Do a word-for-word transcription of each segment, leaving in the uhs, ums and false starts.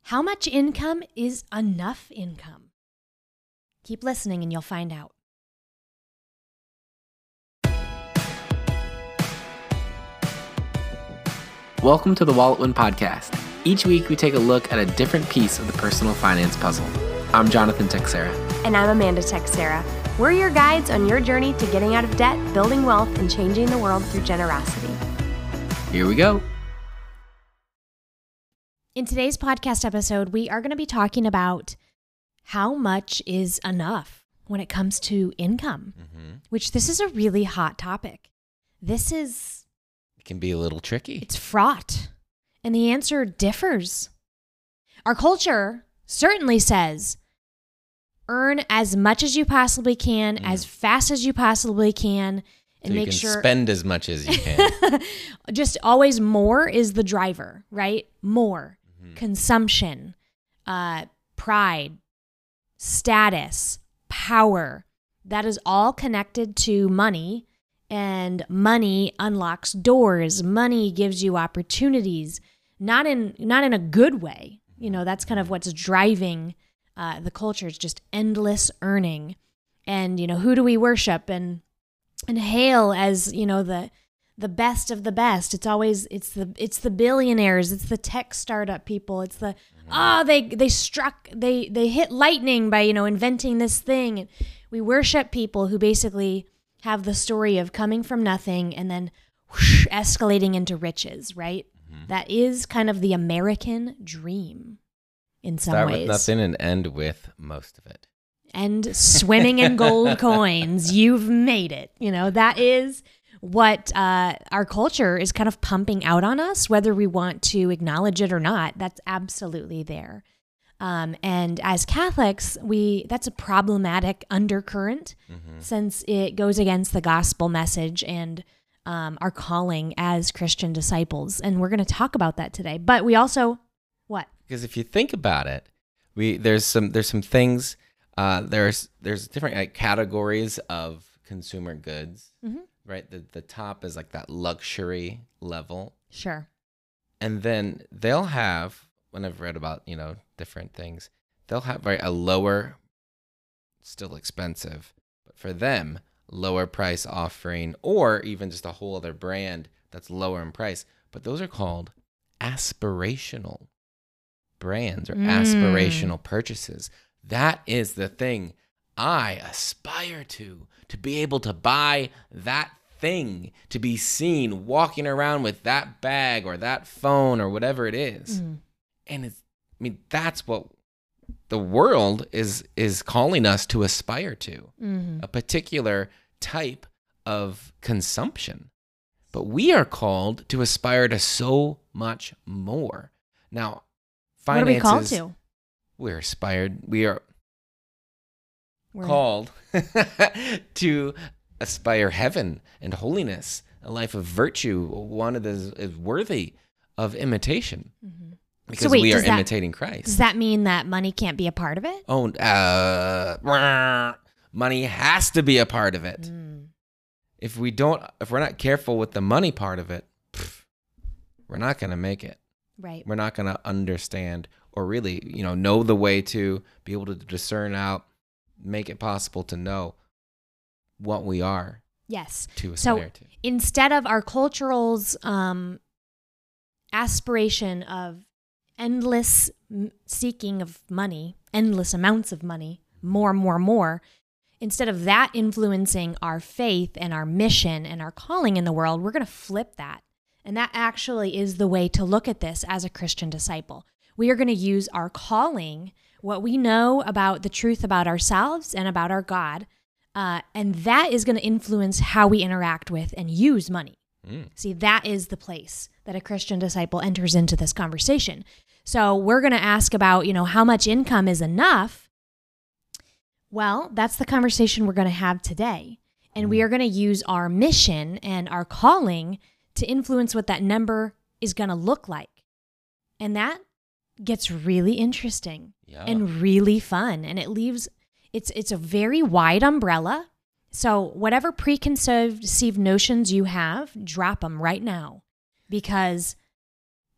How much income is enough income? Keep listening and you'll find out. Welcome to the Wallet Win Podcast. Each week we take a look at a different piece of the personal finance puzzle. I'm Jonathan Texera. And I'm Amanda Texera. We're your guides on your journey to getting out of debt, building wealth, and changing the world through generosity. Here we go. In today's podcast episode, we are going to be talking about how much is enough when it comes to income, mm-hmm. which this is a really hot topic. This is... It can be a little tricky. It's fraught. And the answer differs. Our culture certainly says, earn as much as you possibly can, mm. as fast as you possibly can, and so make you can sure spend as much as you can. Just always more is the driver, right? More. Mm-hmm. Consumption, uh, pride, status, power. That is all connected to money. And money unlocks doors. Money gives you opportunities, not in not in a good way. You know, that's kind of what's driving uh, the culture. It's just endless earning. And, you know, who do we worship and and hail as, you know, the the best of the best? It's always it's the it's the billionaires, it's the tech startup people, it's the oh they they struck they they hit lightning by, you know, inventing this thing. And we worship people who basically have the story of coming from nothing and then whoosh, escalating into riches, right? Mm-hmm. That is kind of the American dream in some Start ways. with nothing and end with most of it. And swimming in gold coins. You've made it. You know, that is what uh, our culture is kind of pumping out on us, whether we want to acknowledge it or not. That's absolutely there. Um, and as Catholics, we that's a problematic undercurrent mm-hmm. since it goes against the gospel message and um, our calling as Christian disciples. And we're going to talk about that today. But we also, what? Because if you think about it, we there's some there's some things, uh, there's there's different like, categories of consumer goods, mm-hmm. right? The the top is like that luxury level. Sure. And then they'll have, when I've read about, you know, different things, they'll have right, a lower, still expensive, but for them, lower price offering, or even just a whole other brand that's lower in price. But those are called aspirational brands or mm. aspirational purchases. That is the thing I aspire to, to be able to buy that thing, to be seen walking around with that bag or that phone or whatever it is. Mm. And it's, I mean, that's what the world is is calling us to aspire to, mm-hmm. a particular type of consumption. But we are called to aspire to so much more. Now, finances. What are we called to? We're aspired. We are We're called to aspire heaven and holiness, a life of virtue, one that is, is worthy of imitation. Mm-hmm. Because so wait, we are that, imitating Christ. Does that mean that money can't be a part of it? Oh, uh, money has to be a part of it. Mm. If we don't, if we're not careful with the money part of it, pff, we're not going to make it. Right. We're not going to understand or really, you know, know the way to be able to discern out, make it possible to know what we are. Yes. To aspire so to. Instead of our cultural's um, aspiration of endless seeking of money, endless amounts of money, more, more, more. Instead of that influencing our faith and our mission and our calling in the world, we're going to flip that. And that actually is the way to look at this as a Christian disciple. We are going to use our calling, what we know about the truth about ourselves and about our God, uh, and that is going to influence how we interact with and use money. Mm. See, that is the place that a Christian disciple enters into this conversation. So we're going to ask about, you know, how much income is enough. Well, that's the conversation we're going to have today. And we are going to use our mission and our calling to influence what that number is going to look like. And that gets really interesting yeah. and really fun. And it leaves, it's it's a very wide umbrella. So whatever preconceived notions you have, drop them right now. Because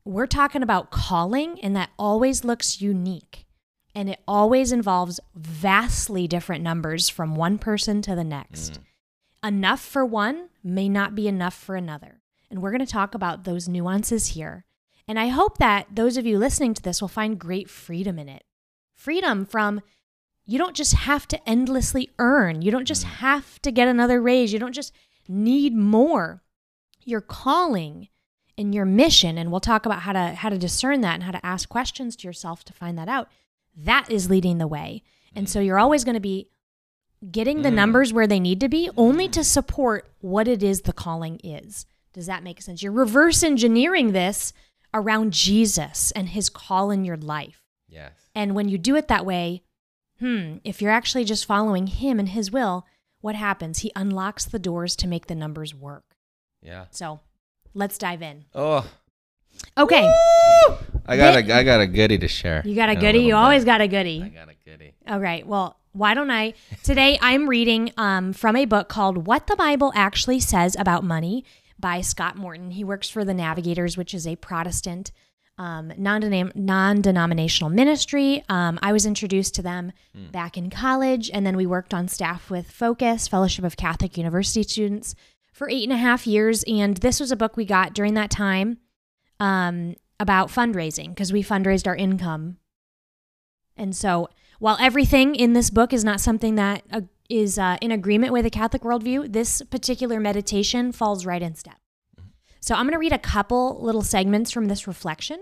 we're talking about calling, and that always looks unique. And it always involves vastly different numbers from one person to the next. Mm. Enough for one may not be enough for another. And we're going to talk about those nuances here. And I hope that those of you listening to this will find great freedom in it. Freedom from, you don't just have to endlessly earn. You don't just have to get another raise. You don't just need more. Your calling and your mission, and we'll talk about how to how to discern that and how to ask questions to yourself to find that out. That is leading the way. And so you're always going to be getting the numbers where they need to be only to support what it is the calling is. Does that make sense? You're reverse engineering this around Jesus and his call in your life. Yes. And when you do it that way, hmm, if you're actually just following him and his will, what happens? He unlocks the doors to make the numbers work. Yeah. So let's dive in. Oh. Okay. Woo! I got a I got a goodie to share. You got a goodie? You always got a goodie. I got a goodie. All right. Well, why don't I? Today I'm reading um, from a book called What the Bible Actually Says About Money by Scott Morton. He works for the Navigators, which is a Protestant um, non-denom- non-denominational ministry. Um, I was introduced to them mm. back in college, and then we worked on staff with Focus, Fellowship of Catholic University Students, for eight and a half years. And this was a book we got during that time um, about fundraising, because we fundraised our income. And so while everything in this book is not something that uh, is uh, in agreement with a Catholic worldview, this particular meditation falls right in step. So I'm going to read a couple little segments from this reflection,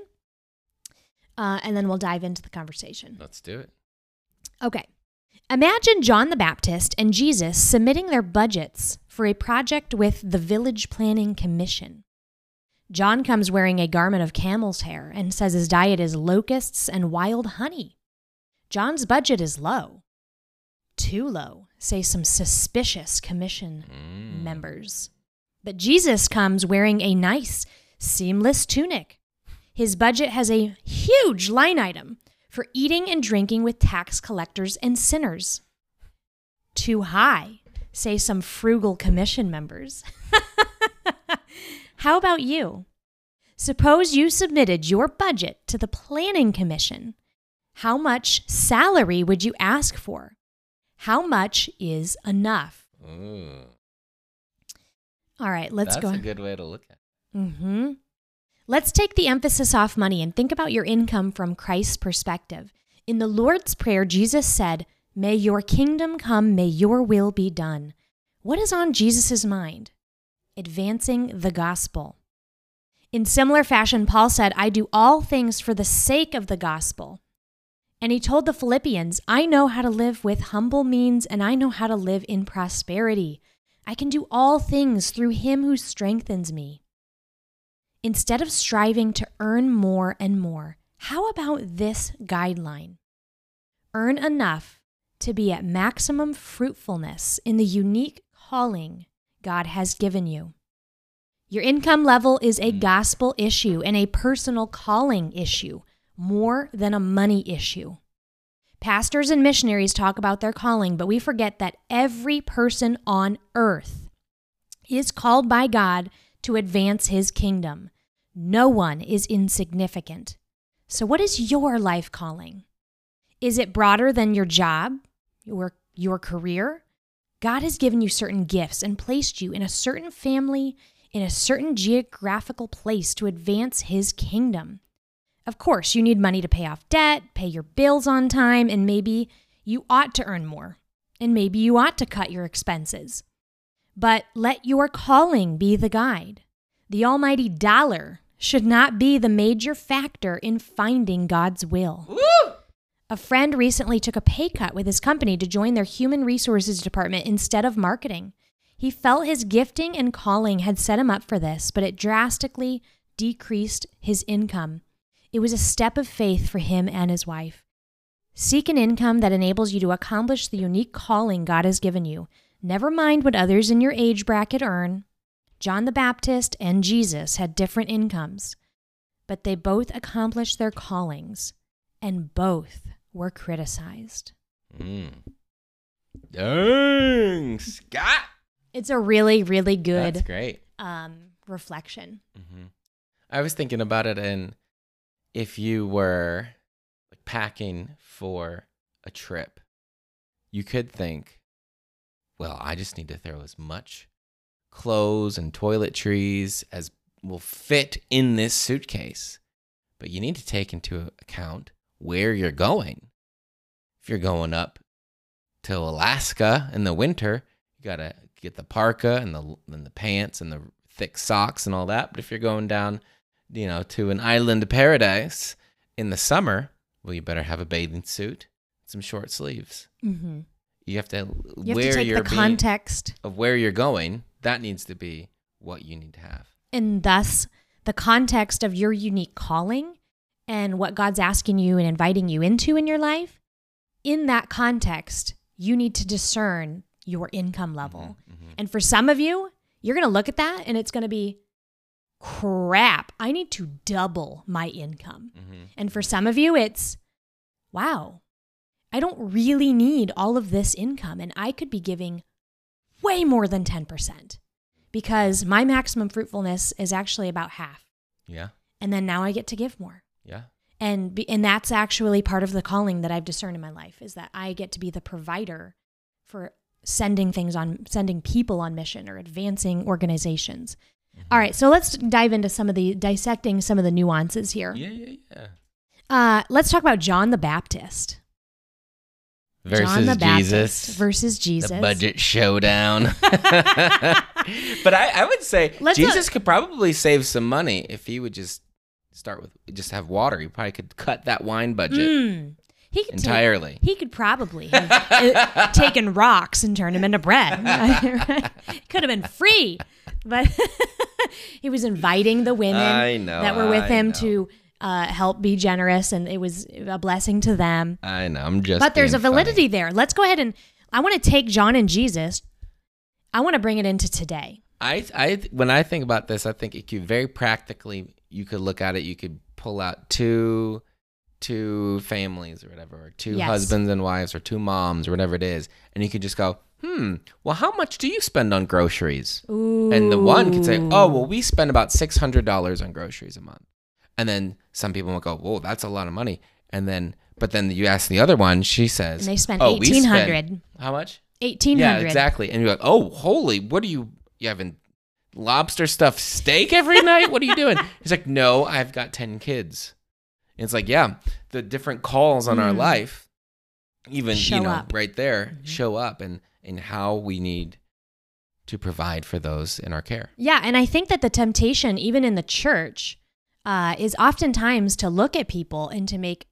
uh, and then we'll dive into the conversation. Let's do it. Okay. Imagine John the Baptist and Jesus submitting their budgets for a project with the Village Planning Commission. John comes wearing a garment of camel's hair and says his diet is locusts and wild honey. John's budget is low. Too low, say some suspicious commission mm. members. But Jesus comes wearing a nice, seamless tunic. His budget has a huge line item for eating and drinking with tax collectors and sinners. Too high, say some frugal commission members. How about you? Suppose you submitted your budget to the planning commission. How much salary would you ask for? How much is enough? Ooh. All right, let's That's go. That's a good way to look at it. Mm-hmm. Let's take the emphasis off money and think about your income from Christ's perspective. In the Lord's Prayer, Jesus said, "May your kingdom come, may your will be done." What is on Jesus' mind? Advancing the gospel. In similar fashion, Paul said, "I do all things for the sake of the gospel." And he told the Philippians, "I know how to live with humble means, and I know how to live in prosperity. I can do all things through him who strengthens me." Instead of striving to earn more and more, how about this guideline? Earn enough to be at maximum fruitfulness in the unique calling God has given you. Your income level is a gospel issue and a personal calling issue, more than a money issue. Pastors and missionaries talk about their calling, but we forget that every person on earth is called by God to advance his kingdom. No one is insignificant. So what is your life calling? Is it broader than your job, your, your career? God has given you certain gifts and placed you in a certain family, in a certain geographical place to advance his kingdom. Of course, you need money to pay off debt, pay your bills on time, and maybe you ought to earn more, and maybe you ought to cut your expenses. But let your calling be the guide. The almighty dollar should not be the major factor in finding God's will. Woo! A friend recently took a pay cut with his company to join their human resources department instead of marketing. He felt his gifting and calling had set him up for this, but it drastically decreased his income. It was a step of faith for him and his wife. Seek an income that enables you to accomplish the unique calling God has given you. Never mind what others in your age bracket earn. John the Baptist and Jesus had different incomes, but they both accomplished their callings, and both were criticized. Mm. Dang, Scott! It's a really, really good That's great. Um, reflection. Mm-hmm. I was thinking about it, and if you were like packing for a trip, you could think, well, I just need to throw as much clothes and toiletries as will fit in this suitcase. But you need to take into account where you're going. If you're going up to Alaska in the winter, you got to get the parka and the and the pants and the thick socks and all that. But if you're going down, you know, to an island paradise in the summer, well, you better have a bathing suit, some short sleeves. Mm-hmm. You have to You have where to take you're the being- context. of where you're going. That needs to be what you need to have. And thus, the context of your unique calling and what God's asking you and inviting you into in your life, in that context, you need to discern your income level. Mm-hmm, mm-hmm. And for some of you, you're going to look at that and it's going to be, crap, I need to double my income. Mm-hmm. And for some of you, it's, wow, I don't really need all of this income. And I could be giving way more than ten percent because my maximum fruitfulness is actually about half. Yeah. And then now I get to give more. Yeah. And be, and that's actually part of the calling that I've discerned in my life is that I get to be the provider for sending things on, sending people on mission or advancing organizations. Mm-hmm. All right, so let's dive into some of the, dissecting some of the nuances here. Yeah, yeah, yeah. Uh, let's talk about John the Baptist. Versus John the Baptist Jesus. versus Jesus. The budget showdown. But I, I would say Let's Jesus not- could probably save some money if he would just start with, just have water. He probably could cut that wine budget Mm. He could entirely. Take, he could probably have uh, taken rocks and turned them into bread. Could have been free, but he was inviting the women I know, that were with I him know. to uh, help be generous, and it was a blessing to them. I know, I'm just But there's a being validity funny. there. Let's go ahead and I want to take John and Jesus. I want to bring it into today. I, I, when I think about this, I think it could very practically, you could look at it, you could pull out two, two families or whatever, or two Yes. husbands and wives or two moms or whatever it is. And you could just go, hmm, well, how much do you spend on groceries? Ooh. And the one could say, oh, well, we spend about six hundred dollars on groceries a month. And then some people will go, whoa, that's a lot of money. And then, but then you ask the other one, she says, And they spend oh, we eighteen hundred spend- How much? eighteen Yeah, hundred. exactly. And you're like, oh, holy, what are you, you having lobster stuffed steak every night? What are you doing? He's like, no, I've got ten kids. And it's like, yeah, the different calls on our Mm. life, even, Show you know, up. right there, Mhm. show up and, and how we need to provide for those in our care. Yeah, and I think that the temptation, even in the church, uh, is oftentimes to look at people and to make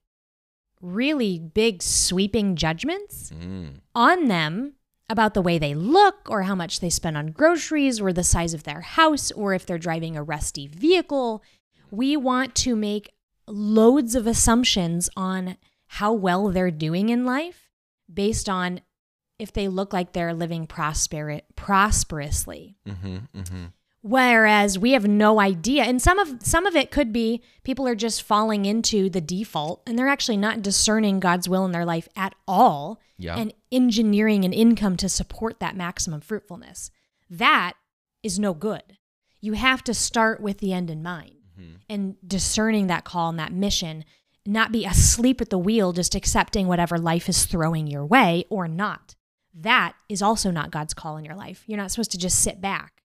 really big, sweeping judgments Mm. on them about the way they look or how much they spend on groceries or the size of their house or if they're driving a rusty vehicle. We want to make loads of assumptions on how well they're doing in life based on if they look like they're living prosper- prosperously. Mm-hmm, mm-hmm. Whereas we have no idea. And some of some of it could be people are just falling into the default and they're actually not discerning God's will in their life at all Yeah. and engineering an income to support that maximum fruitfulness. That is no good. You have to start with the end in mind Mm-hmm. and discerning that call and that mission, not be asleep at the wheel, just accepting whatever life is throwing your way or not. That is also not God's call in your life. You're not supposed to just sit back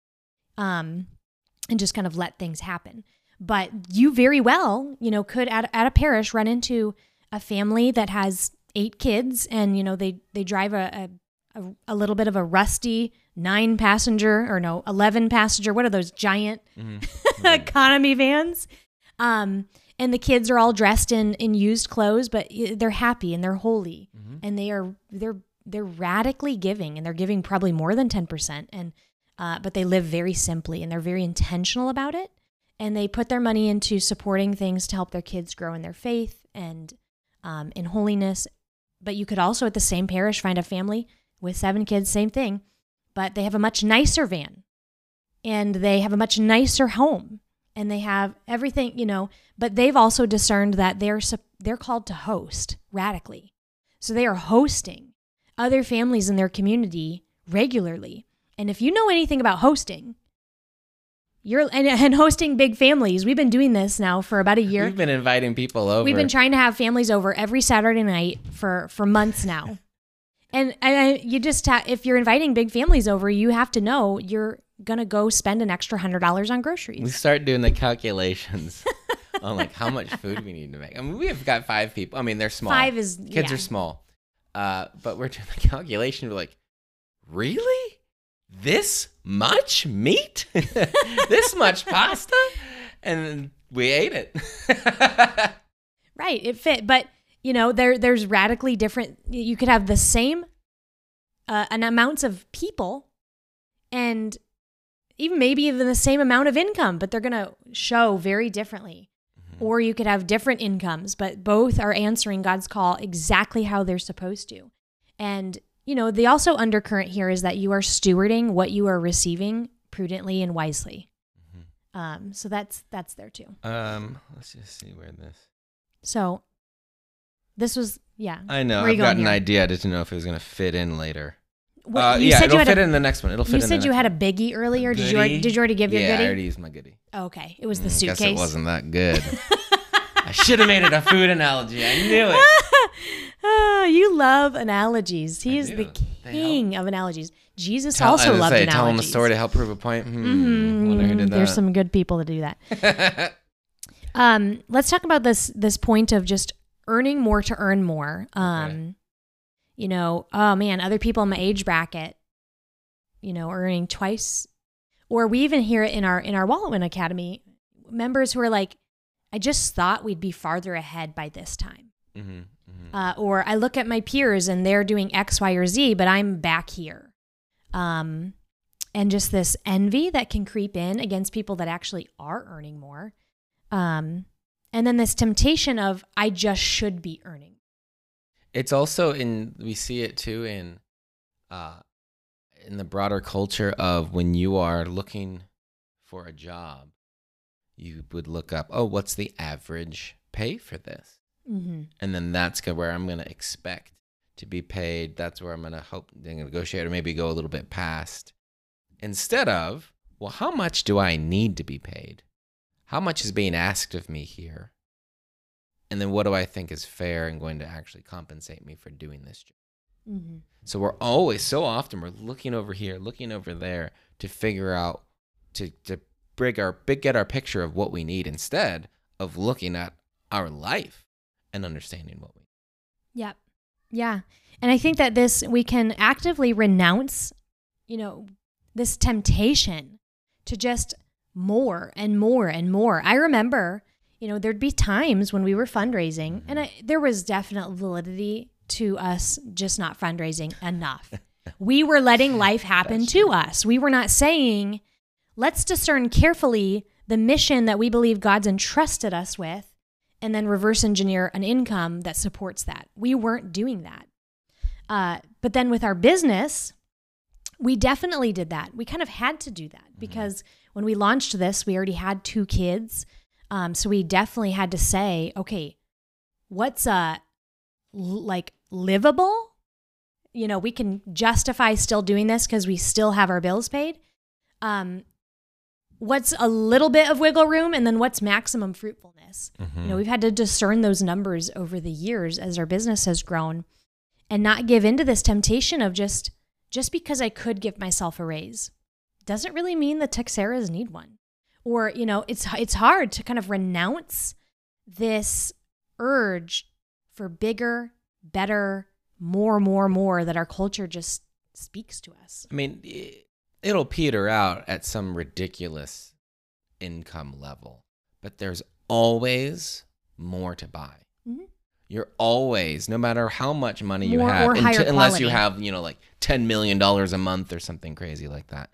um, and just kind of let things happen. But you very well, you know, could at, at a parish run into a family that has eight kids and, you know, they, they drive a, a, a, a little bit of a rusty nine passenger or no, eleven passenger. What are those giant Mm-hmm. economy vans? Um, and the kids are all dressed in, in used clothes, but they're happy and they're holy Mm-hmm. and they are, they're, they're radically giving and they're giving probably more than ten percent. And, uh, but they live very simply and they're very intentional about it. And they put their money into supporting things to help their kids grow in their faith and, um, in holiness. But you could also at the same parish find a family with seven kids, same thing, but they have a much nicer van and they have a much nicer home and they have everything, you know, but they've also discerned that they're, sup- they're called to host radically. So they are hosting other families in their community regularly. And if you know anything about hosting, You're and, and hosting big families. We've been doing this now for about a year. We've been inviting people over. We've been trying to have families over every Saturday night for, for months now. and and you just ha- if you're inviting big families over, you have to know you're gonna go spend an extra hundred dollars on groceries. We start doing the calculations on like how much food we need to make. I mean, we have got five people. I mean, they're small. Five is kids yeah. are small, uh, but we're doing the calculation. We're like, really? This much meat? This much pasta? And we ate it. Right, it fit, but you know, there there's radically different. You could have the same uh, an amounts of people, and even maybe even the same amount of income, but they're gonna show very differently. Mm-hmm. Or you could have different incomes, but both are answering God's call exactly how they're supposed to. And you know, the also undercurrent here is that you are stewarding what you are receiving prudently and wisely. Mm-hmm. Um, so that's that's there too. Um, let's just see where this. So this was yeah. I know. Where I've got an here? idea. I didn't know if it was going to fit in later. What, uh, you yeah, said it'll you had fit a, in the next one. It'll fit You in the said next you had one. a biggie earlier. Did you Goodie? already, did you already give your yeah, goodie? I already used my goodie. Okay, it was the Mm, suitcase. Guess it wasn't that good. I should have made it a food analogy. I knew it. Oh, you love analogies. He I is do. the They king of analogies. Jesus Tell, also I was loved say, analogies. Tell them a story to help prove a point. Hmm. Mm-hmm. Wonder who did that. There's some good people to do that. um, let's talk about this this point of just earning more to earn more. Um, Okay. You know, oh man, other people in my age bracket, you know, earning twice, or we even hear it in our in our Wallowin Academy members who are like, I just thought we'd be farther ahead by this time. Mm-hmm, mm-hmm. Uh, or I look at my peers and they're doing X, Y, or Z, but I'm back here. Um, and just this envy that can creep in against people that actually are earning more. Um, and then this temptation of, I just should be earning. It's also in, we see it too in, uh, in the broader culture of when you are looking for a job, you would look up, oh, what's the average pay for this? Mm-hmm. And then that's go- where I'm going to expect to be paid. That's where I'm going to hope to negotiate or maybe go a little bit past. Instead of, well, how much do I need to be paid? How much is being asked of me here? And then what do I think is fair and going to actually compensate me for doing this job? Mm-hmm. So we're always, so often, we're looking over here, looking over there to figure out, to to bring our, big, get our picture of what we need instead of looking at our life and understanding what we need. Yep. Yeah. And I think that this, we can actively renounce, you know, this temptation to just more and more and more. I remember, you know, there'd be times when we were fundraising, and I, there was definite validity to us just not fundraising enough. We were letting life happen to us. We were not saying, let's discern carefully the mission that we believe God's entrusted us with, and then reverse engineer an income that supports that. We weren't doing that. Uh, but then with our business, we definitely did that. We kind of had to do that because when we launched this, we already had two kids. Um, so we definitely had to say, okay, what's uh, l- like livable? You know, we can justify still doing this because we still have our bills paid. Um, what's a little bit of wiggle room, and then what's maximum fruitfulness? Mm-hmm. You know, we've had to discern those numbers over the years as our business has grown, and not give into this temptation of just just because I could give myself a raise doesn't really mean the Texeras need one. Or, you know, it's it's hard to kind of renounce this urge for bigger, better, more, more, more that our culture just speaks to us. I mean, it'll peter out at some ridiculous income level, but there's always more to buy. Mm-hmm. You're always, no matter how much money you more have, or higher until, unless you quality. have, you know, like ten million dollars a month or something crazy like that.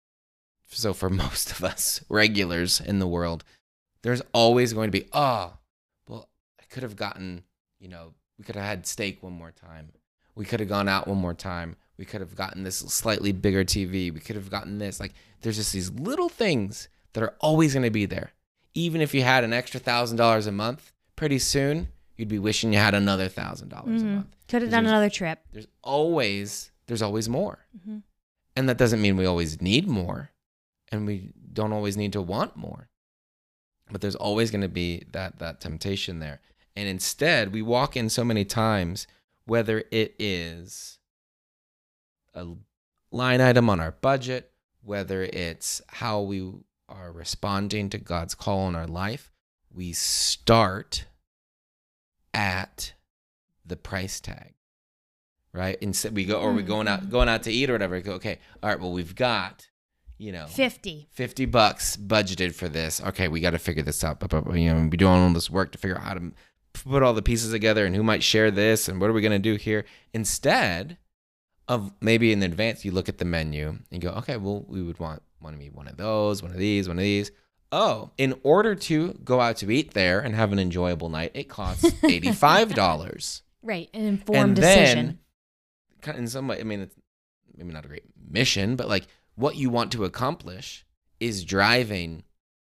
So for most of us regulars in the world, there's always going to be, oh, well, I could have gotten, you know, we could have had steak one more time. We could have gone out one more time. We could have gotten this slightly bigger T V. We could have gotten this. Like, there's just these little things that are always going to be there. Even if you had an extra one thousand dollars a month, pretty soon you'd be wishing you had another one thousand dollars Mm-hmm. a month. Could have done another trip. There's always, there's always more. Mm-hmm. And that doesn't mean we always need more. And we don't always need to want more. But there's always going to be that that temptation there. And instead, we walk in so many times, whether it is a line item on our budget, whether it's how we are responding to God's call in our life, we start at the price tag, right? Instead, we go, or we're going out, going out to eat or whatever. We go, okay, all right, well, we've got, you know, fifty. fifty bucks budgeted for this. Okay, we got to figure this out. But, but, you know, be doing all this work to figure out how to put all the pieces together and who might share this and what are we going to do here. Instead of maybe in advance, you look at the menu and go, okay, well, we would want, want to be one of those, one of these, one of these. Oh, in order to go out to eat there and have an enjoyable night, it costs eighty-five dollars. Right, an informed and decision. Then, in some way, I mean, it's maybe not a great mission, but like what you want to accomplish is driving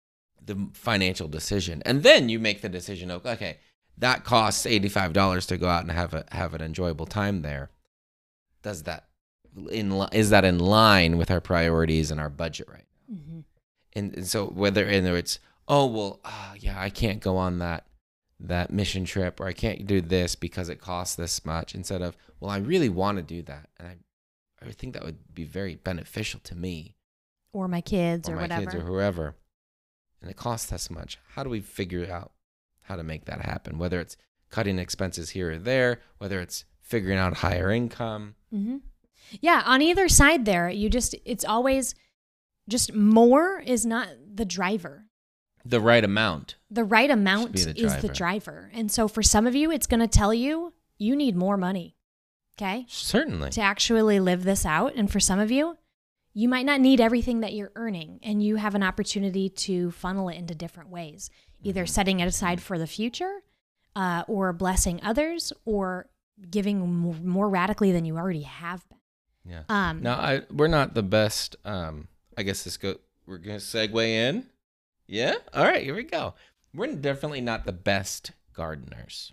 the financial decision. And then you make the decision of, okay, that costs eighty-five dollars to go out and have a have an enjoyable time there. Does that in is that in line with our priorities and our budget right now? Mm-hmm. And, and so whether and it's oh well uh, yeah I can't go on that that mission trip, or I can't do this because it costs this much, instead of well I really want to do that and I I would think that would be very beneficial to me or my kids or, or my whatever kids or whoever, and it costs this much. How do we figure out how to make that happen? Whether it's cutting expenses here or there, whether it's figuring out higher income. Mm-hmm. Yeah, on either side there, you just, it's always just more is not the driver. The right amount. The right amount the is the driver. And so for some of you, it's going to tell you, you need more money. Okay? Certainly. To actually live this out. And for some of you, you might not need everything that you're earning, and you have an opportunity to funnel it into different ways, either mm-hmm. setting it aside for the future, uh, or blessing others, or giving more, more radically than you already have been. Yeah. Um, now, I we're not the best. Um, I guess this go. We're gonna segue in. Yeah. All right. Here we go. We're definitely not the best gardeners,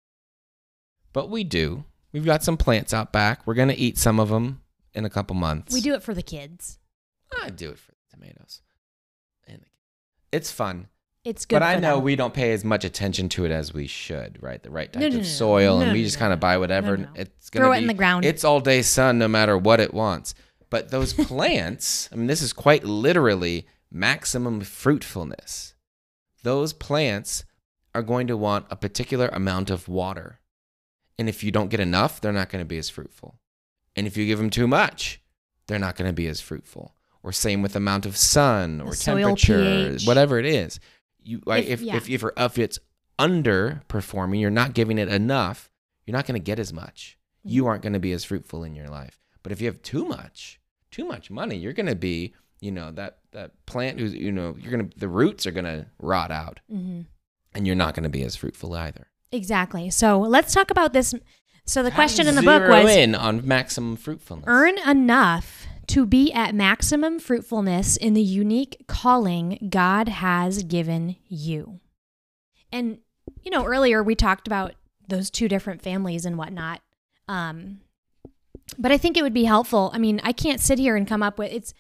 but we do. We've got some plants out back. We're gonna eat some of them in a couple months. We do it for the kids. I do it for the tomatoes. And the, it's fun. It's good. But I for know them. we don't pay as much attention to it as we should, right? The right type no, no, of no, soil, no, and we no, just no, kind of buy whatever. no, no. It's gonna throw be, it in the ground. It's all day sun, no matter what it wants. But those plants, I mean, this is quite literally maximum fruitfulness. Those plants are going to want a particular amount of water, and if you don't get enough, they're not going to be as fruitful. And if you give them too much, they're not going to be as fruitful. Or same with amount of sun or the soil temperature, pH. whatever it is. You like if if, yeah. if if if it's underperforming, you're not giving it enough, you're not going to get as much. Mm-hmm. You aren't going to be as fruitful in your life. But if you have too much, too much money, you're going to be, you know, that that plant who's, you know, you're going to the roots are going to rot out. Mm-hmm. And you're not going to be as fruitful either. Exactly. So let's talk about this. So the How question to in the book zero was in on maximum fruitfulness. Earn enough to be at maximum fruitfulness in the unique calling God has given you. And, you know, earlier we talked about those two different families and whatnot. Um, but I think it would be helpful. I mean, I can't sit here and come up with, it's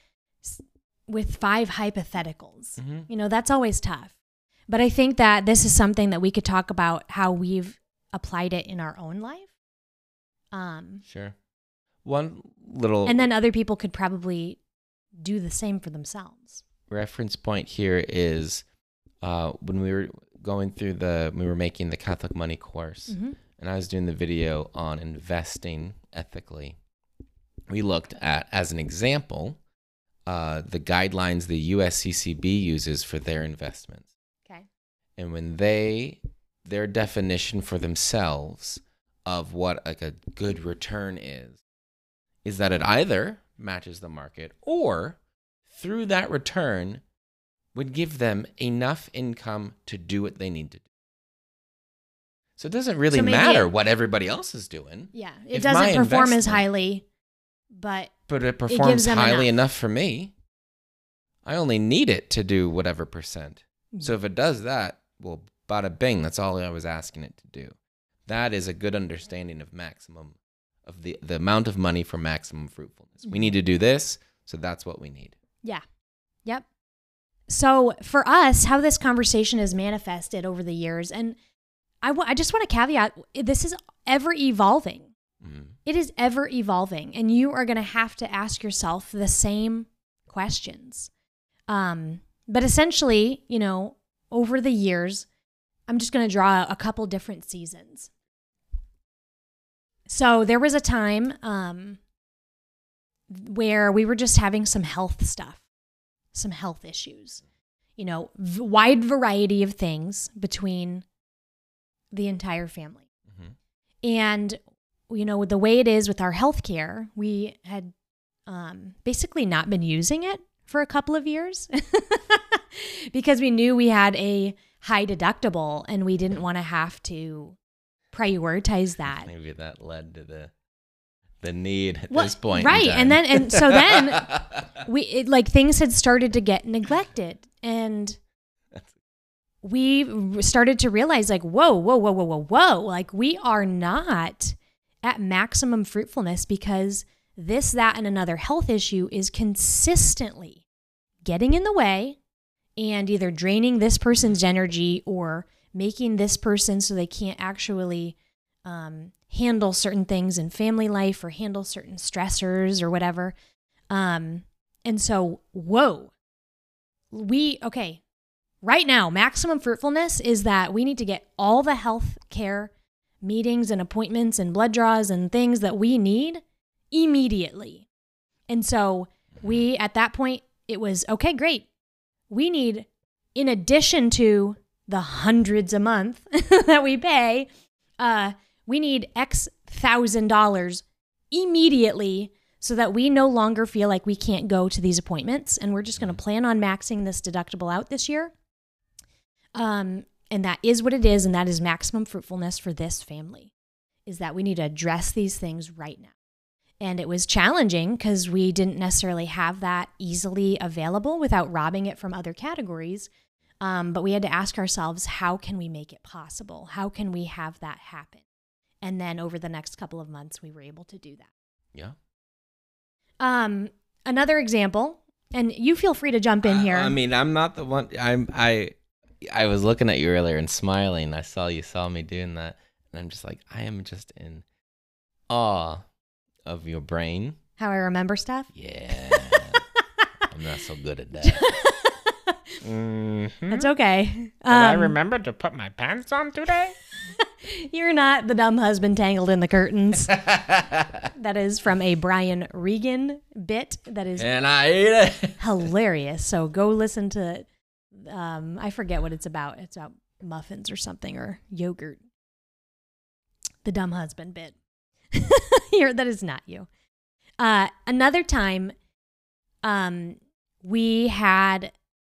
with five hypotheticals. Mm-hmm. You know, that's always tough. But I think that this is something that we could talk about how we've applied it in our own life. Um, sure. One little... And then other people could probably do the same for themselves. Reference point here is uh, when we were going through the... We were making the Catholic Money course, mm-hmm. and I was doing the video on investing ethically. We looked at, as an example, uh, the guidelines the U S C C B uses for their investments. Okay. And when they... Their definition for themselves of what like a good return is, is that it either matches the market or through that return would give them enough income to do what they need to do. So it doesn't really so matter it, what everybody else is doing. Yeah, it if doesn't perform as highly, but but it performs it highly enough. enough for me. I only need it to do whatever percent. Mm-hmm. So if it does that, well, bada bing, that's all I was asking it to do. That is a good understanding of maximum, of the, the amount of money for maximum fruitfulness. Mm-hmm. We need to do this, so that's what we need. Yeah. Yep. so for us, how this conversation has manifested over the years, and I, w- I just want to caveat, this is ever evolving. Mm-hmm. It is ever evolving, and you are going to have to ask yourself the same questions. Um, but essentially, you know, over the years, I'm just going to draw a couple different seasons. So there was a time um, where we were just having some health stuff, some health issues, you know, v- wide variety of things between the entire family. Mm-hmm. And, you know, the way it is with our healthcare, we had um, basically not been using it for a couple of years because we knew we had a high deductible and we didn't want to have to prioritize that. Maybe that led to the the need at well, this point. Right. In time. And then, and so then we, it, like things had started to get neglected, and we started to realize like, whoa, whoa, whoa, whoa, whoa, whoa. Like we are not at maximum fruitfulness because this, that, and another health issue is consistently getting in the way and either draining this person's energy or making this person so they can't actually um, handle certain things in family life or handle certain stressors or whatever. Um, and so, whoa, we, okay, right now, maximum fruitfulness is that we need to get all the health care meetings and appointments and blood draws and things that we need immediately. And so we, at that point, it was, okay, great. We need, in addition to the hundreds a month that we pay, uh, we need X thousand dollars immediately so that we no longer feel like we can't go to these appointments. And we're just going to plan on maxing this deductible out this year. Um, and that is what it is. And that is maximum fruitfulness for this family, is that we need to address these things right now. And it was challenging because we didn't necessarily have that easily available without robbing it from other categories. Um, but we had to ask ourselves, how can we make it possible? How can we have that happen? And then over the next couple of months, we were able to do that. Yeah. Um, another example, and you feel free to jump in here. I, I mean, I'm not the one. I'm I. I was looking at you earlier and smiling. I saw you saw me doing that, and I'm just like, I am just in awe of your brain. How I remember stuff? Yeah. I'm not so good at that. Mm-hmm. That's okay. Did um, I remember to put my pants on today? You're not the dumb husband tangled in the curtains. That is from a Brian Regan bit that is and I ate it. Hilarious. So go listen to, um, I forget what it's about. It's about muffins or something, or yogurt. The dumb husband bit. Here, that is not you. Uh, another time, um, we had,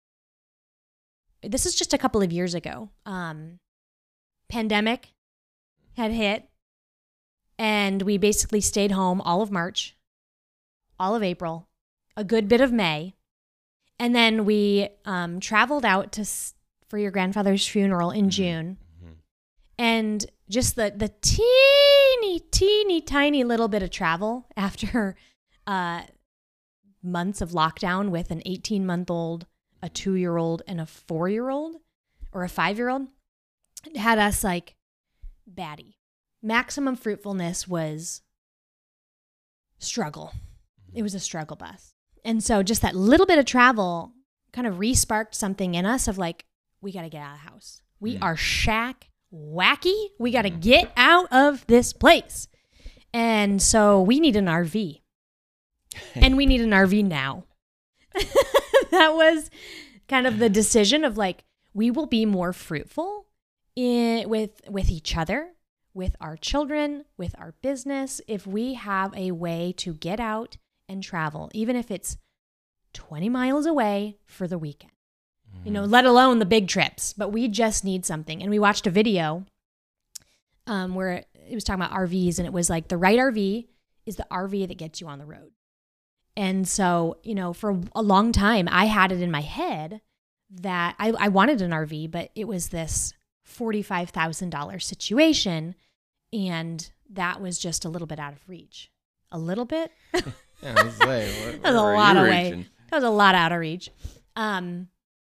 this is just a couple of years ago, um, pandemic had hit, and we basically stayed home all of March, all of April, a good bit of May, and then we um, traveled out to for your grandfather's funeral in June, mm-hmm. and just the the teeny, teeny, tiny little bit of travel after uh, months of lockdown with an eighteen-month-old, a two-year-old, and a four-year-old, or a five-year-old, had us like batty. Maximum fruitfulness was struggle. It was a struggle bus. And so just that little bit of travel kind of re-sparked something in us of like, we got to get out of the house. We mm. are shack wacky. We got to get out of this place. And so we need an R V. And we need an R V now. That was kind of the decision of like, we will be more fruitful in, with with each other, with our children, with our business, if we have a way to get out and travel, even if it's twenty miles away for the weekend. Mm. You know, let alone the big trips. But we just need something. And we watched a video um, where it was talking about R Vs, and it was like the right R V is the R V that gets you on the road. And so, you know, for a long time, I had it in my head that I, I wanted an R V, but it was this forty-five thousand dollars situation. And that was just a little bit out of reach. A little bit? Yeah, I was saying, what, that was a lot of way. That was a lot out of reach. Um,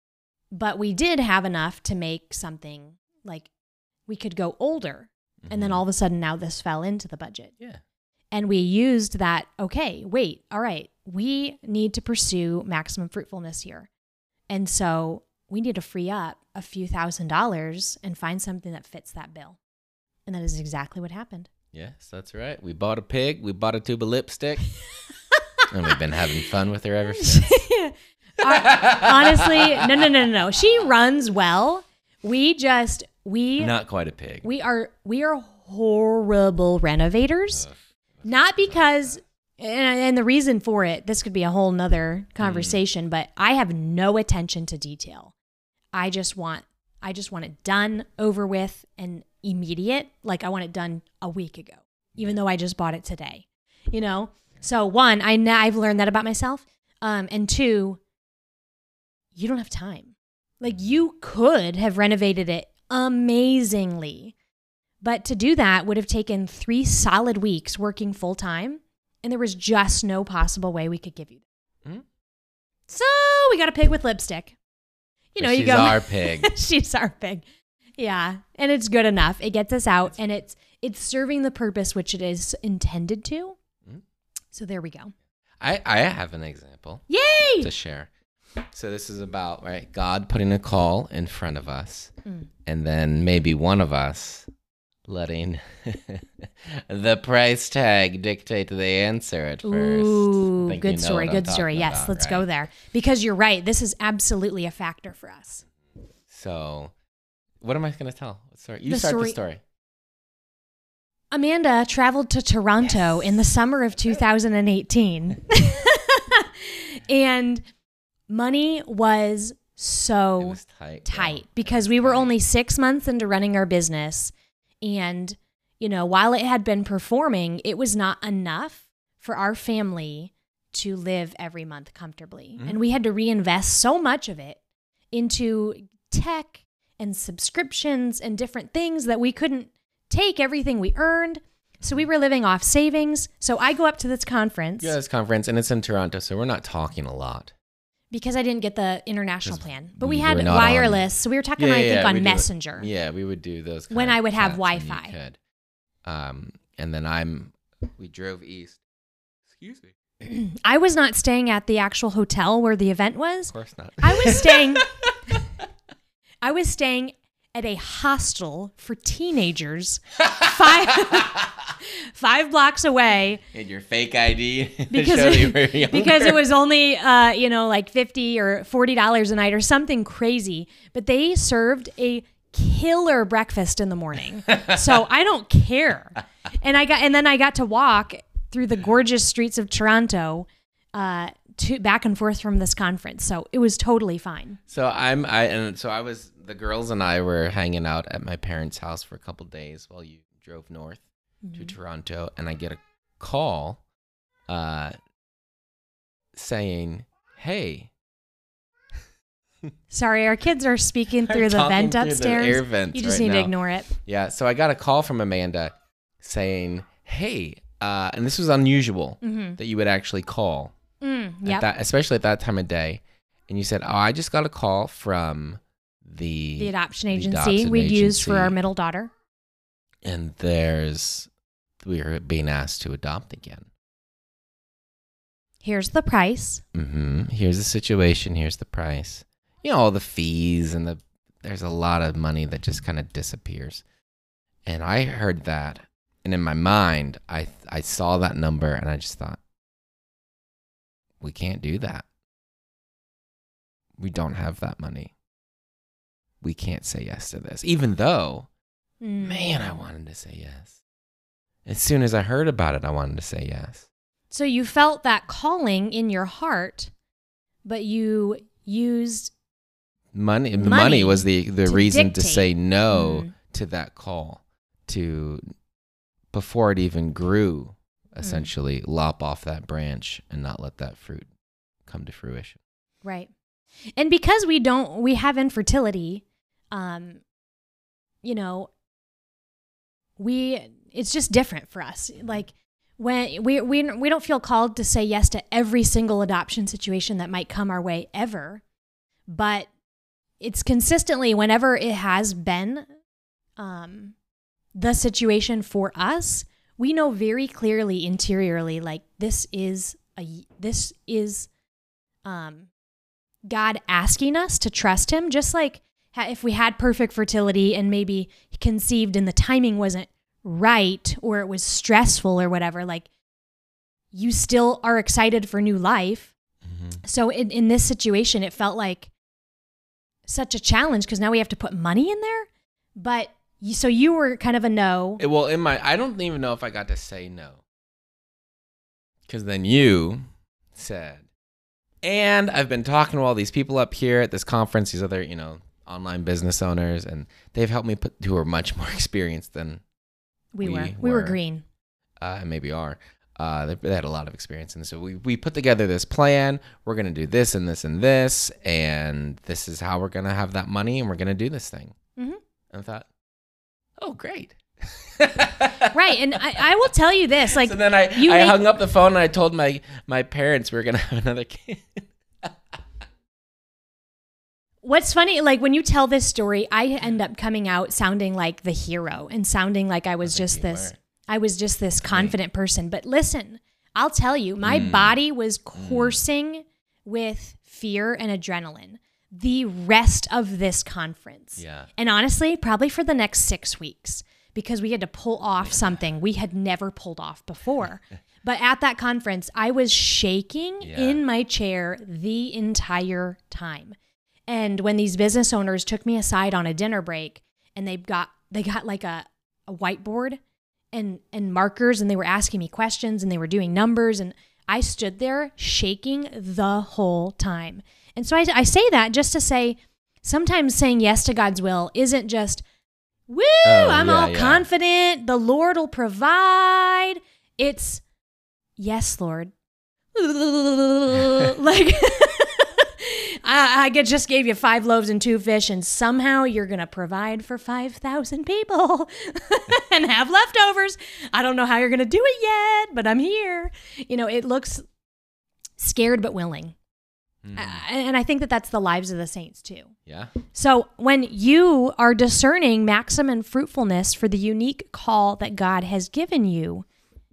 but we did have enough to make something like we could go older. Mm-hmm. And then all of a sudden now this fell into the budget. Yeah. And we used that, okay, wait, all right, we need to pursue maximum fruitfulness here. And so we need to free up a few thousand dollars and find something that fits that bill. And that is exactly what happened. Yes, that's right. We bought a pig, we bought a tube of lipstick, and we've been having fun with her ever since. Honestly, no, no, no, no, no. She runs well. We just, we... Not quite a pig. We are, we are horrible renovators. Ugh. Not because, and, and the reason for it, this could be a whole nother conversation, mm. but I have no attention to detail. I just want, I just want it done, over with, and immediate. Like I want it done a week ago, even though I just bought it today, you know? So one, I know I've learned that about myself. Um, and two, you don't have time. Like you could have renovated it amazingly, but to do that would have taken three solid weeks working full time. And there was just no possible way we could give you that. Mm-hmm. So we got a pig with lipstick. You know, she's you go. She's our pig. She's our pig. Yeah. And it's good enough. It gets us out and it's it's serving the purpose which it is intended to. Mm-hmm. So there we go. I, I have an example. Yay! To share. So this is about, right, God putting a call in front of us. Mm. And then maybe one of us letting the price tag dictate the answer at first. Ooh, good good story, good story. Yes, about, let's right? go there. Because you're right. This is absolutely a factor for us. So, what am I going to tell? Sorry, you the start story, the story. Amanda traveled to Toronto yes. in the summer of two thousand eighteen. And money was so it was tight, tight because we were tight. only six months into running our business. And, you know, while it had been performing, it was not enough for our family to live every month comfortably. Mm-hmm. And we had to reinvest so much of it into tech and subscriptions and different things that we couldn't take everything we earned. So we were living off savings. So I go up to this conference. Yeah, this conference, and it's in Toronto, so we're not talking a lot. Because I didn't get the international plan. But we, we had wireless, on, so we were talking, yeah, I think, yeah, on Messenger. Do, yeah, we would do those kind when of I would have chats Wi-Fi. Um, and then I'm, we drove east. Excuse me. I was not staying at the actual hotel where the event was. Of course not. I was staying, I was staying at a hostel for teenagers five, five blocks away. And your fake I D because it, because it was only uh, you know like fifty or forty dollars a night or something crazy. But they served a killer breakfast in the morning, so I don't care. And I got and then I got to walk through the gorgeous streets of Toronto. Uh, to back and forth from this conference, so it was totally fine. So I'm I and so I was the girls and I were hanging out at my parents' house for a couple days while you drove north mm-hmm. to Toronto, and I get a call, uh, saying, "Hey." Sorry, our kids are speaking through the vent through upstairs. The air vents you just right need now. to ignore it. Yeah. So I got a call from Amanda saying, "Hey," uh, and this was unusual mm-hmm. that you would actually call. Mm, yep. That, especially at that time of day. And you said, "Oh, I just got a call from the the adoption agency the adoption we'd agency, used for our middle daughter, and there's we were being asked to adopt again. Here's the price. Mm-hmm. Here's the situation. Here's the price. You know, all the fees and the there's a lot of money that just kind of disappears." And I heard that, and in my mind, I I saw that number, and I just thought, we can't do that. We don't have that money. We can't say yes to this. Even though, mm. man, I wanted to say yes. As soon as I heard about it, I wanted to say yes. So you felt that calling in your heart, but you used money. money, money was the, the to reason dictate. to say no mm. to that call, to before it even grew. Essentially, mm. lop off that branch and not let that fruit come to fruition. Right. And because we don't, we have infertility, um, you know, we, it's just different for us. Like when we, we, we don't feel called to say yes to every single adoption situation that might come our way ever. But it's consistently, whenever it has been um, the situation for us, we know very clearly interiorly, like this is a this is um, God asking us to trust him. Just like if we had perfect fertility and maybe conceived and the timing wasn't right, or it was stressful or whatever, like you still are excited for new life. Mm-hmm. So in, in this situation, it felt like such a challenge because now we have to put money in there. But you, so you were kind of a no. It, well, in my, I don't even know if I got to say no. Because then you said, and I've been talking to all these people up here at this conference, these other, you know, online business owners, and they've helped me put, who are much more experienced than we, we were. were. We were green. Uh, and maybe are. Uh, they, they had a lot of experience. And so we, we put together this plan. We're going to do this and this and this. And this is how we're going to have that money. And we're going to do this thing. Mm-hmm. And I thought, oh, great. Right. And I, I will tell you this. Like, so then I, you I make- hung up the phone and I told my, my parents we were going to have another kid. What's funny, like when you tell this story, I end up coming out sounding like the hero and sounding like I was just this, I was just this confident person. But listen, I'll tell you, my mm. body was coursing mm. with fear and adrenaline the rest of this conference. Yeah. And honestly, probably for the next six weeks because we had to pull off yeah. something we had never pulled off before. But at that conference, I was shaking yeah. in my chair the entire time. And when these business owners took me aside on a dinner break and they got they got like a, a whiteboard and, and markers and they were asking me questions and they were doing numbers and I stood there shaking the whole time. And so I, I say that just to say sometimes saying yes to God's will isn't just, woo, oh, I'm yeah, all yeah. confident, the Lord will provide. It's, yes, Lord. Like... I, I just gave you five loaves and two fish, and somehow you're going to provide for five thousand people and have leftovers. I don't know how you're going to do it yet, but I'm here. You know, it looks scared but willing. Mm. Uh, and I think that that's the lives of the saints too. Yeah. So when you are discerning maximum fruitfulness for the unique call that God has given you,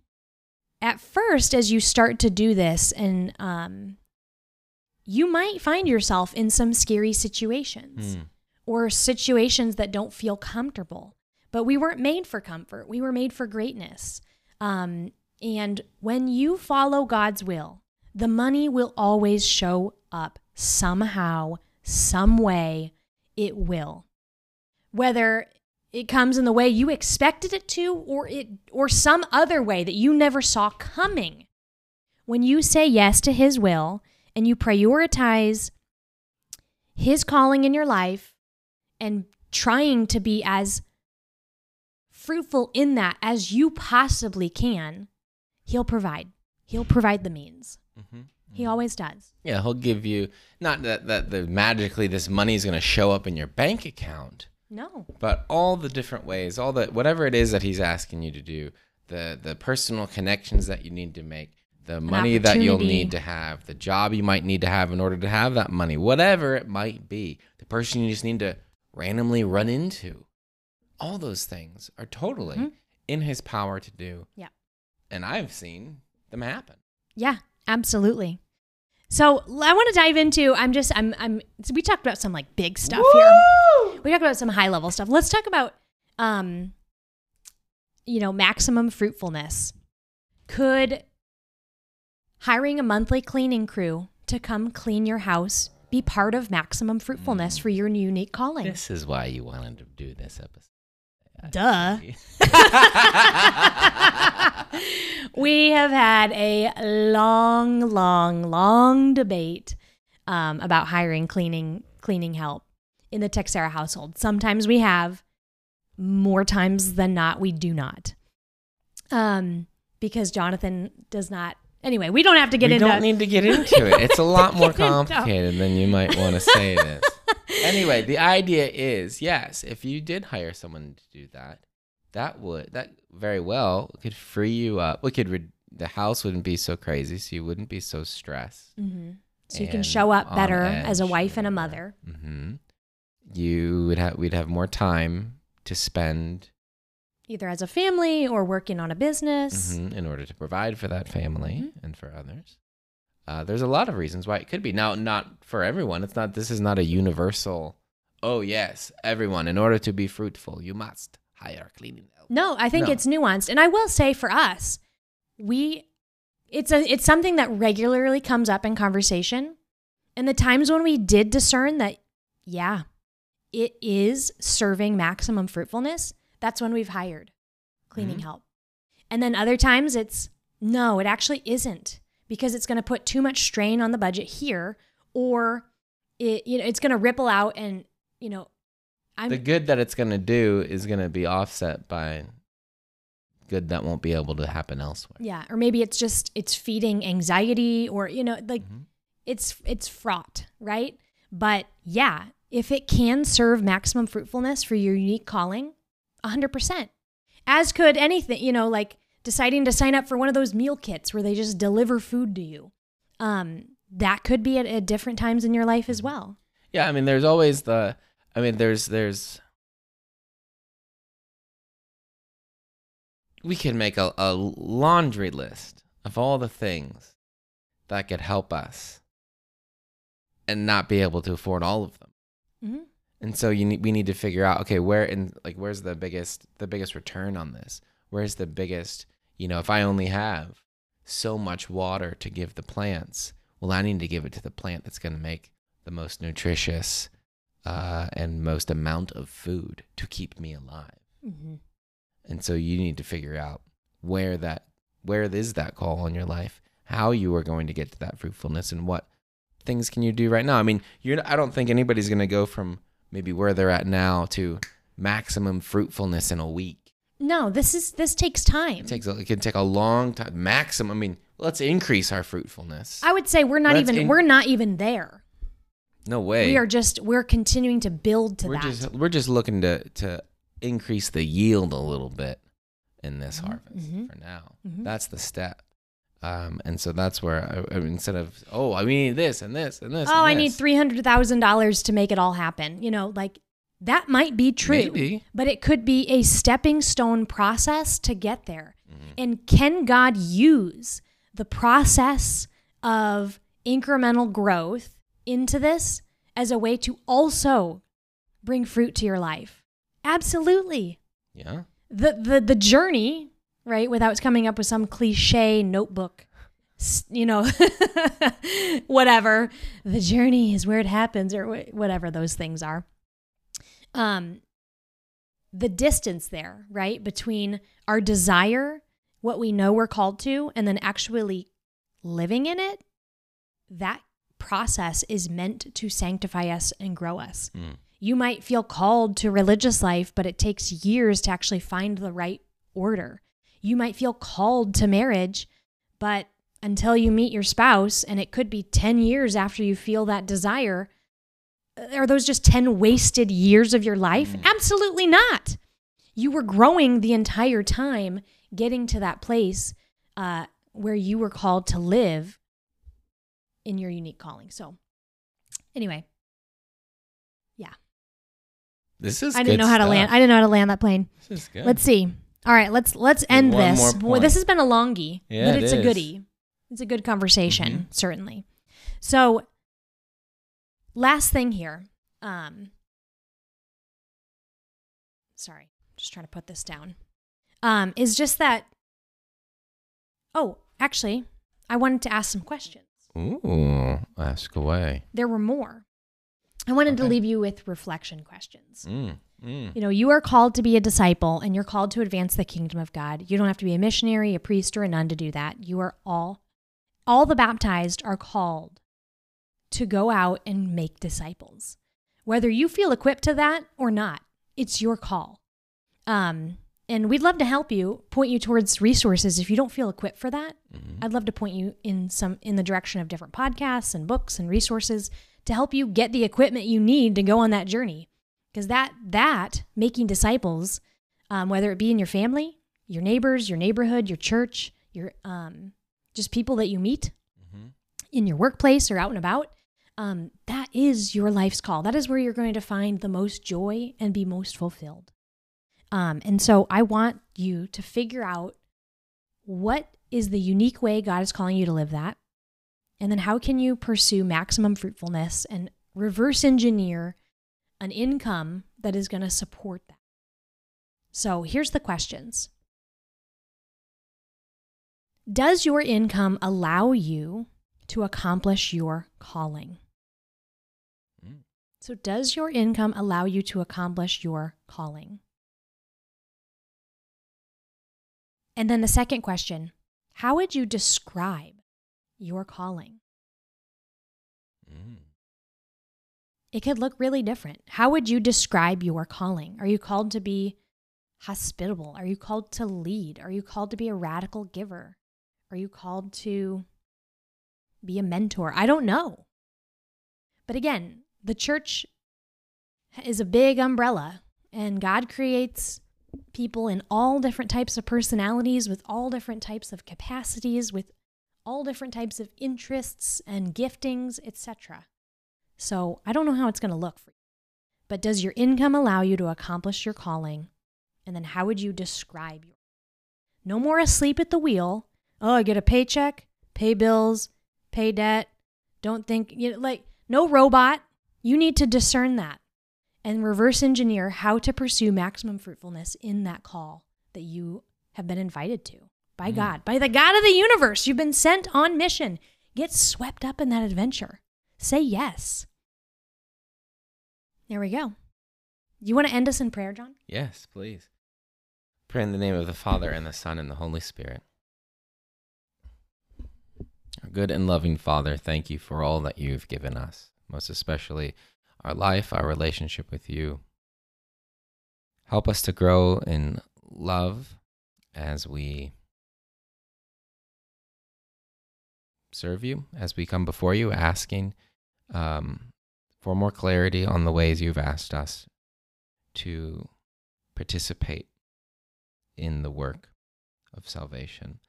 at first, as you start to do this and, um, you might find yourself in some scary situations mm. or situations that don't feel comfortable. But we weren't made for comfort. We were made for greatness. Um, and when you follow God's will, the money will always show up somehow, some way. It will. Whether it comes in the way you expected it to or it or some other way that you never saw coming. When you say yes to his will, and you prioritize his calling in your life and trying to be as fruitful in that as you possibly can, he'll provide. He'll provide the means. Mm-hmm. He always does. Yeah, he'll give you, not that, that the magically this money is going to show up in your bank account. No. But all the different ways, all the whatever it is that he's asking you to do, the the personal connections that you need to make, the money that you'll need to have, the job you might need to have in order to have that money, whatever it might be, the person you just need to randomly run into. All those things are totally mm-hmm. in his power to do. Yeah. And I've seen them happen. Yeah, absolutely. So I want to dive into, I'm just, I'm, I'm, so we talked about some like big stuff Woo! Here. We talked about some high level stuff. Let's talk about, um, you know, maximum fruitfulness. Could hiring a monthly cleaning crew to come clean your house be part of maximum fruitfulness mm. for your unique calling? This is why you wanted to do this episode. Duh. We have had a long, long, long debate um, about hiring cleaning cleaning help in the Texera household. Sometimes we have, more times than not, we do not. Um, because Jonathan does not. Anyway, we don't have to get we into it. We don't need to get into it. It's a lot more complicated than you might want to say it is. Anyway, the idea is, yes, if you did hire someone to do that, that would, that very well could free you up. We could, re- the house wouldn't be so crazy, so you wouldn't be so stressed. Mm-hmm. So you can show up better as a wife and a mother. Mm-hmm. you would have we'd have more time to spend either as a family or working on a business. mhm, in order to provide for that family Mhm. and for others. Uh, there's a lot of reasons why it could be. Now, not for everyone. It's not. This is not a universal. Oh yes, everyone. In order to be fruitful, you must hire a cleaning help. No, I think No. it's nuanced. And I will say for us, we it's a it's something that regularly comes up in conversation. And the times when we did discern that, yeah, it is serving maximum fruitfulness, that's when we've hired cleaning Mhm. help. And then other times it's, no, it actually isn't, because it's going to put too much strain on the budget here, or it, you know, it's going to ripple out and, you know, I'm The good that it's going to do is going to be offset by good that won't be able to happen elsewhere. yeah, or maybe it's just, it's feeding anxiety, or, you know, like Mhm. it's, it's fraught, right? But yeah, if it can serve maximum fruitfulness for your unique calling, one hundred percent. As could anything, you know, like deciding to sign up for one of those meal kits where they just deliver food to you. Um, that could be at, at different times in your life as well. Yeah, I mean, there's always the. I mean, there's there's. We can make a, a laundry list of all the things that could help us, and not be able to afford all of them. Mm-hmm. And so you need, we need to figure out, okay, where in like where's the biggest the biggest return on this? Where's the biggest, you know, if I only have so much water to give the plants, well, I need to give it to the plant that's going to make the most nutritious uh, and most amount of food to keep me alive. Mm-hmm. And so you need to figure out where that where is that call in your life, how you are going to get to that fruitfulness, and what things can you do right now. I mean, you're I don't think anybody's going to go from maybe where they're at now to maximum fruitfulness in a week. No, this is this takes time. It takes a, it can take a long time. Maximum. I mean, let's increase our fruitfulness. I would say we're not Let's even in- we're not even there. No way. We are just we're continuing to build to we're that. just we're just looking to to increase the yield a little bit in this harvest mhm. for now. Mhm. That's the step. Um, and so that's where I, I mean, instead of oh, I need this and this and this. oh, and I need this. three hundred thousand dollars to make it all happen. You know, like that might be true, Maybe. but it could be a stepping stone process to get there. Mm-hmm. And can God use the process of incremental growth into this as a way to also bring fruit to your life? Absolutely. Yeah. The the the journey, right, without coming up with some cliche notebook, s- you know, whatever. The journey is where it happens, or wh- whatever those things are. Um, the distance there, right, between our desire, what we know we're called to, and then actually living in it, that process is meant to sanctify us and grow us. Mm. You might feel called to religious life, but it takes years to actually find the right order. You might feel called to marriage, but until you meet your spouse, and it could be ten years after you feel that desire, are those just ten wasted years of your life? Mm. Absolutely not. You were growing the entire time, getting to that place uh, where you were called to live in your unique calling. So anyway, yeah. This is I didn't good know how to stuff. land. I didn't know how to land that plane. This is good. Let's see. All right, let's let's end one this. more Boy, point. this has been a longie, Yeah, but it it's a is. goodie. It's a good conversation, Mhm. certainly. So, last thing here. Um, sorry, just trying to put this down. Um, is just that. Oh, actually, I wanted to ask some questions. Ooh, ask away. There were more. I wanted to Okay. leave you with reflection questions. Mm, mm. You know, you are called to be a disciple, and you're called to advance the kingdom of God. You don't have to be a missionary, a priest, or a nun to do that. You are all, all the baptized are called to go out and make disciples. Whether you feel equipped to that or not, it's your call. Um, and we'd love to help you, point you towards resources if you don't feel equipped for that. Mhm. I'd love to point you in some in the direction of different podcasts and books and resources to help you get the equipment you need to go on that journey. Because that, that making disciples, um, whether it be in your family, your neighbors, your neighborhood, your church, your um, just people that you meet Mhm. in your workplace or out and about, um, that is your life's call. That is where you're going to find the most joy and be most fulfilled. Um, and so I want you to figure out what is the unique way God is calling you to live that. And then how can you pursue maximum fruitfulness and reverse engineer an income that is going to support that. So here's the questions. Does your income allow you to accomplish your calling? Mm. So does your income allow you to accomplish your calling? And then the second question, how would you describe your calling? Mm. It could look really different. How would you describe your calling? Are you called to be hospitable? Are you called to lead? Are you called to be a radical giver? Are you called to be a mentor? I don't know. But again, the church is a big umbrella, and God creates people in all different types of personalities, with all different types of capacities, with all different types of interests and giftings, et cetera. So I don't know how it's going to look for you. But does your income allow you to accomplish your calling? And then how would you describe your? No more asleep at the wheel. Oh, I get a paycheck, pay bills, pay debt. Don't think, you know, like, no robot. You need to discern that and reverse engineer how to pursue maximum fruitfulness in that call that you have been invited to by mm. God, by the God of the universe. You've been sent on mission. Get swept up in that adventure. Say yes. There we go. You want to end us in prayer, John? Yes, please. Pray in the name of the Father, and the Son, and the Holy Spirit. Our good and loving Father, thank you for all that you've given us, most especially our life, our relationship with you. Help us to grow in love as we serve you, as we come before you, asking um, for more clarity on the ways you've asked us to participate in the work of salvation.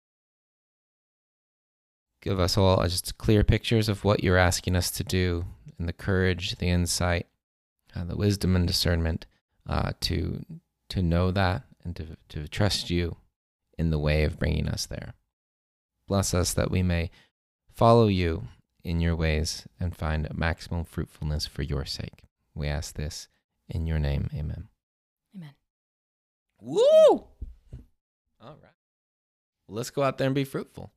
Give us all just clear pictures of what you're asking us to do, and the courage, the insight, uh, the wisdom and discernment uh, to to know that and to, to trust you in the way of bringing us there. Bless us that we may follow you in your ways and find maximum fruitfulness for your sake. We ask this in your name. Amen. Amen. Woo! All right. Well, let's go out there and be fruitful.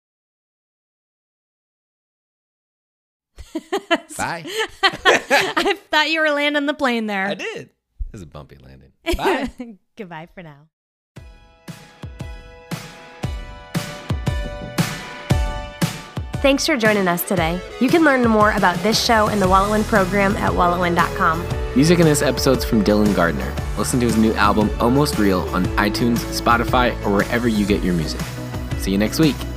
Bye. I thought you were landing the plane there. I did. It was a bumpy landing. Bye. Goodbye for now. Thanks for joining us today. You can learn more about this show and the WalletWin program at wallet win dot com. Music in this episode's from Dylan Gardner. Listen to his new album, Almost Real, on iTunes, Spotify, or wherever you get your music. See you next week.